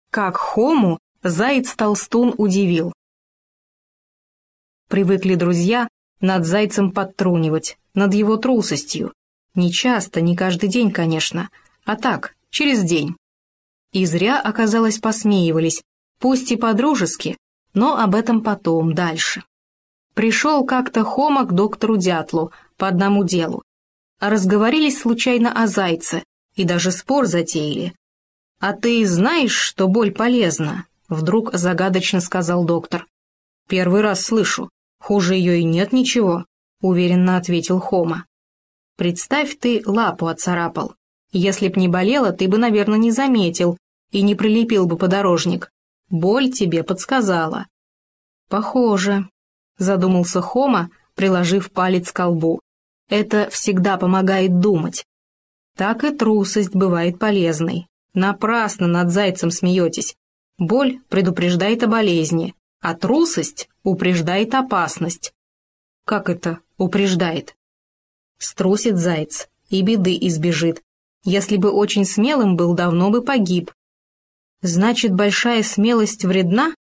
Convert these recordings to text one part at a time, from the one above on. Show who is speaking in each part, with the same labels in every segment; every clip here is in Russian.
Speaker 1: Как Хому заяц-толстун удивил. Привыкли друзья над зайцем подтрунивать, над его трусостью. Не часто, не каждый день, конечно, а так, через день. И зря, оказалось, посмеивались, пусть и по-дружески, но об этом потом, дальше. Пришел как-то Хома к доктору Дятлу по одному делу. Разговорились случайно о зайце и даже спор затеяли. «А ты знаешь, что боль полезна?» — вдруг загадочно сказал доктор. «Первый раз слышу. Хуже ее и нет ничего», — уверенно ответил Хома. «Представь, ты лапу отцарапал. Если б не болело, ты бы, наверное, не заметил и не прилепил бы подорожник. Боль тебе подсказала». «Похоже», — задумался Хома, приложив палец к лбу. «Это всегда помогает думать. Так и трусость бывает полезной. Напрасно над зайцем смеетесь. Боль предупреждает о болезни, а трусость упреждает опасность». «Как это упреждает?» «Струсит заяц и беды избежит. Если бы очень смелым был, давно бы погиб». «Значит, большая смелость вредна?»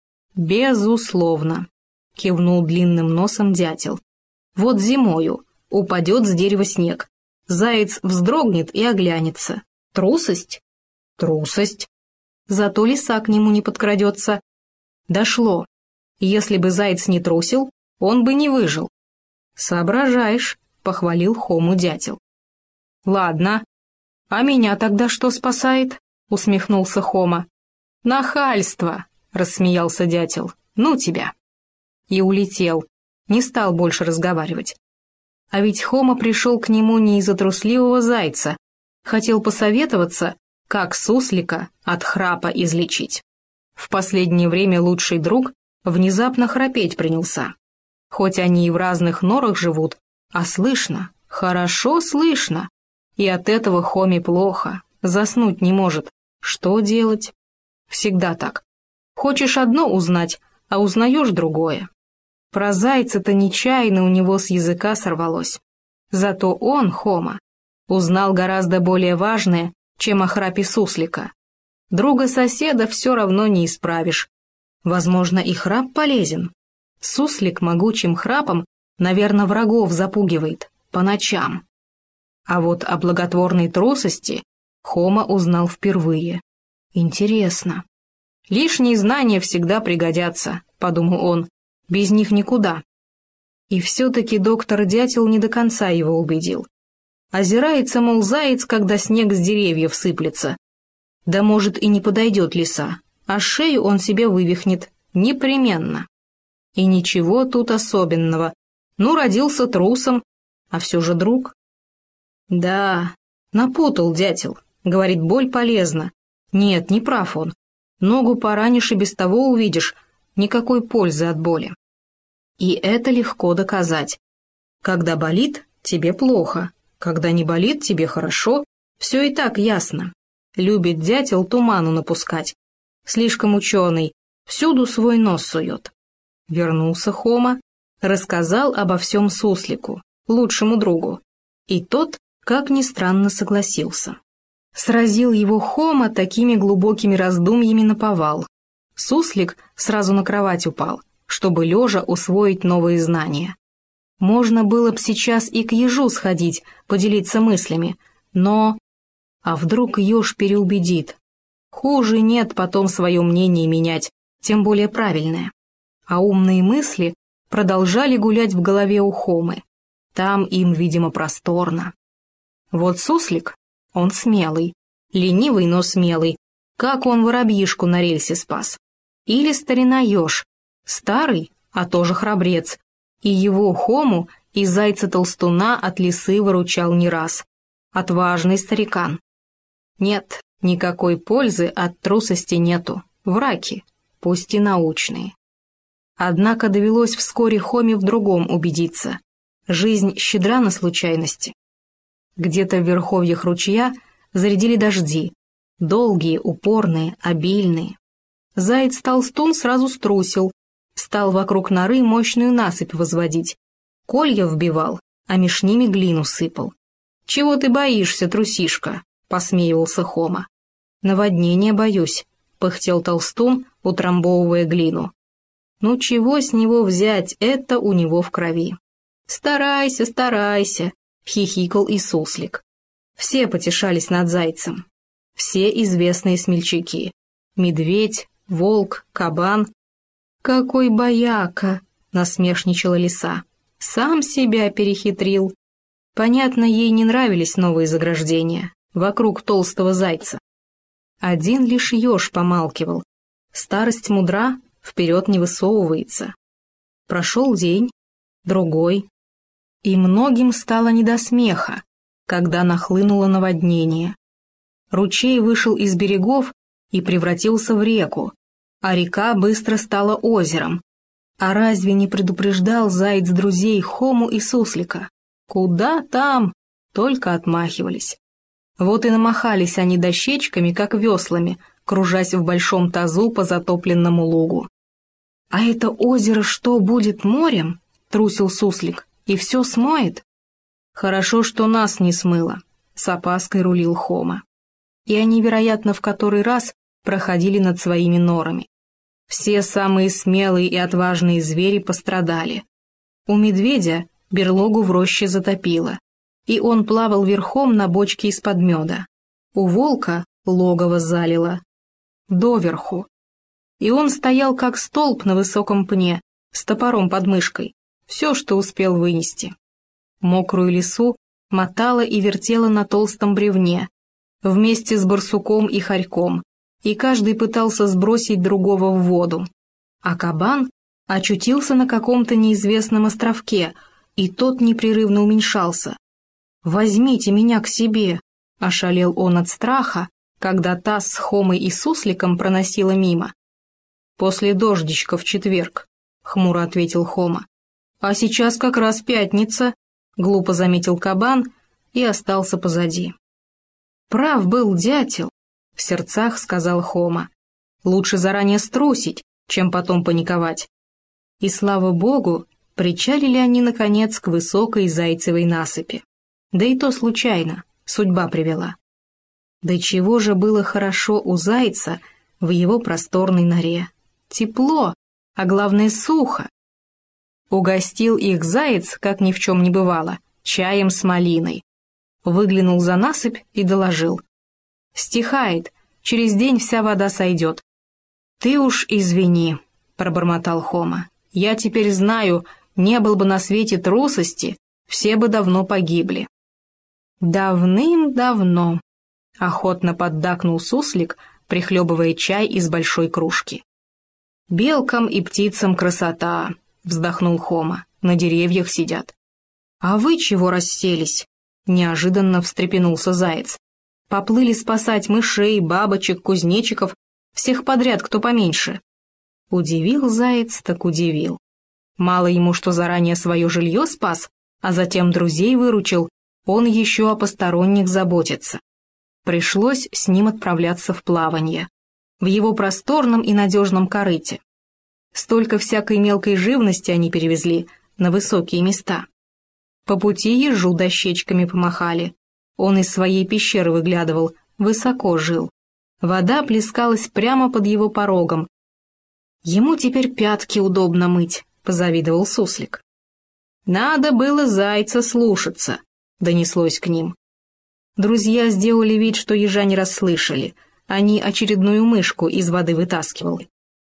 Speaker 1: «Безусловно», — кивнул длинным носом дятел. «Вот зимою упадет с дерева снег. Заяц вздрогнет и оглянется. Трусость? Трусость. Зато лиса к нему не подкрадется. Дошло. Если бы заяц не трусил, он бы не выжил». «Соображаешь», — похвалил Хому дятел. «Ладно. А меня тогда что спасает?» — усмехнулся Хома. «Нахальство!» — рассмеялся дятел. «Ну тебя!» И улетел, не стал больше разговаривать. А ведь Хома пришел к нему не из-за трусливого зайца, хотел посоветоваться, как суслика от храпа излечить. В последнее время лучший друг внезапно храпеть принялся. Хоть они и в разных норах живут, а слышно, хорошо слышно. И от этого Хоме плохо, заснуть не может. Что делать? Всегда так. Хочешь одно узнать, а узнаешь другое. Про зайца-то нечаянно у него с языка сорвалось. Зато он, Хома, узнал гораздо более важное, чем о храпе суслика. Друга-соседа все равно не исправишь. Возможно, и храп полезен. Суслик могучим храпом, наверное, врагов запугивает по ночам. А вот о благотворной трусости Хома узнал впервые. Интересно. «Лишние знания всегда пригодятся», — подумал он, — «без них никуда». И все-таки доктор Дятел не до конца его убедил. Озирается, мол, заяц, когда снег с деревьев сыплется. Да может и не подойдет лиса, а шею он себе вывихнет, непременно. И ничего тут особенного. Ну, родился трусом, а все же друг. Да, напутал дятел, говорит, боль полезна. Нет, не прав он. Ногу поранишь и без того увидишь, никакой пользы от боли. И это легко доказать. Когда болит, тебе плохо, когда не болит, тебе хорошо, все и так ясно. Любит дятел туману напускать. Слишком ученый, всюду свой нос сует. Вернулся Хома, рассказал обо всем суслику, лучшему другу. И тот, как ни странно, согласился. Сразил его Хома такими глубокими раздумьями наповал. Суслик сразу на кровать упал, чтобы лежа усвоить новые знания. Можно было б сейчас и к ежу сходить, поделиться мыслями, но... А вдруг еж переубедит? Хуже нет потом свое мнение менять, тем более правильное. А умные мысли продолжали гулять в голове у Хомы. Там им, видимо, просторно. Вот суслик, он смелый, ленивый, но смелый, как он воробьишку на рельсе спас. Или старина еж, старый, а тоже храбрец, и его Хому и зайца-толстуна от лисы выручал не раз. Отважный старикан. Нет, никакой пользы от трусости нету, враки, пусть и научные. Однако довелось вскоре Хоме в другом убедиться. Жизнь щедра на случайности. Где-то в верховьях ручья зарядили дожди, долгие, упорные, обильные. Заяц-толстун сразу струсил, стал вокруг норы мощную насыпь возводить. Колья вбивал, а меж ними глину сыпал. «Чего ты боишься, трусишка?» — посмеивался Хома. «Наводнения боюсь», — пыхтел толстун, утрамбовывая глину. «Ну чего с него взять, это у него в крови». «Старайся, старайся», — хихикал и суслик. Все потешались над зайцем. Все известные смельчаки. Медведь, волк, кабан. «Какой бояка!» — насмешничала лиса. «Сам себя перехитрил». Понятно, ей не нравились новые заграждения вокруг толстого зайца. Один лишь еж помалкивал. Старость мудра, вперед не высовывается. Прошел день, другой, и многим стало не до смеха, когда нахлынуло наводнение. Ручей вышел из берегов и превратился в реку, а река быстро стала озером. А разве не предупреждал заяц друзей Хому и Суслика? Куда там? Только отмахивались. Вот и намахались они дощечками, как веслами, кружась в большом тазу по затопленному лугу. «А это озеро что, будет морем?» — трусил Суслик. «И все смоет?» «Хорошо, что нас не смыло», — с опаской рулил Хома. И они, вероятно, в который раз проходили над своими норами. Все самые смелые и отважные звери пострадали. У медведя берлогу в роще затопило, и он плавал верхом на бочке из-под меда. У волка логово залило доверху, и он стоял как столб на высоком пне, с топором под мышкой, все, что успел вынести. Мокрую лису мотала и вертела на толстом бревне, вместе с барсуком и хорьком, и каждый пытался сбросить другого в воду. А кабан очутился на каком-то неизвестном островке, и тот непрерывно уменьшался. «Возьмите меня к себе!» — ошалел он от страха, когда таз с Хомой и Сусликом проносила мимо. «После дождичка в четверг», — хмуро ответил Хома. «А сейчас как раз пятница», — глупо заметил кабан и остался позади. «Прав был дятел», — в сердцах сказал Хома. «Лучше заранее струсить, чем потом паниковать». И, слава богу, причалили они, наконец, к высокой зайцевой насыпи. Да и то случайно, судьба привела. Да чего же было хорошо у зайца в его просторной норе. Тепло, а главное сухо. Угостил их заяц, как ни в чем не бывало, чаем с малиной. Выглянул за насыпь и доложил. «Стихает, через день вся вода сойдет». «Ты уж извини», — пробормотал Хома. «Я теперь знаю, не было бы на свете трусости, все бы давно погибли». «Давным-давно», — охотно поддакнул Суслик, прихлебывая чай из большой кружки. «Белкам и птицам красота», — вздохнул Хома, — «на деревьях сидят». «А вы чего расселись?» — неожиданно встрепенулся заяц. «Поплыли спасать мышей, бабочек, кузнечиков, всех подряд, кто поменьше». Удивил заяц, так удивил. Мало ему, что заранее свое жилье спас, а затем друзей выручил, он еще о посторонних заботится. Пришлось с ним отправляться в плавание, в его просторном и надежном корыте. Столько всякой мелкой живности они перевезли на высокие места. По пути ежу дощечками помахали. Он из своей пещеры выглядывал, высоко жил. Вода плескалась прямо под его порогом. Ему теперь пятки удобно мыть, позавидовал Суслик. «Надо было зайца слушаться», — донеслось к ним. Друзья сделали вид, что ежа не расслышали. Они очередную мышку из воды вытаскивали.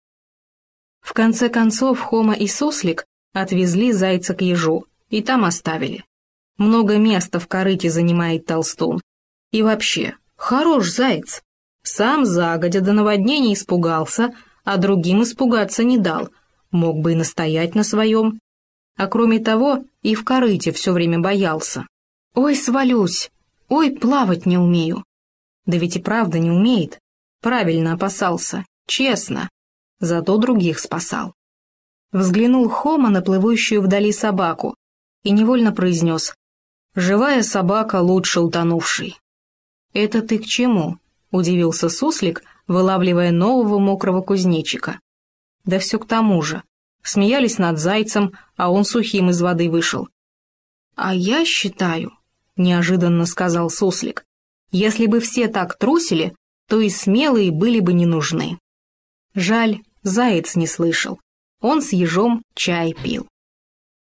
Speaker 1: В конце концов Хома и Суслик отвезли зайца к ежу и там оставили. Много места в корыте занимает толстун. И вообще, хорош заяц. Сам загодя до наводнения испугался, а другим испугаться не дал. Мог бы и настоять на своем. А кроме того, и в корыте все время боялся. «Ой, свалюсь! Ой, плавать не умею!» Да ведь и правда не умеет. Правильно опасался, честно. Зато других спасал. Взглянул Хома на плывущую вдали собаку и невольно произнес: «Живая собака лучше утонувшей». «Это ты к чему?» — удивился Суслик, вылавливая нового мокрого кузнечика. «Да все к тому же. Смеялись над зайцем, а он сухим из воды вышел». «А я считаю», — неожиданно сказал Суслик, «если бы все так трусили, то и смелые были бы не нужны». Жаль, заяц не слышал. Он с ежом чай пил.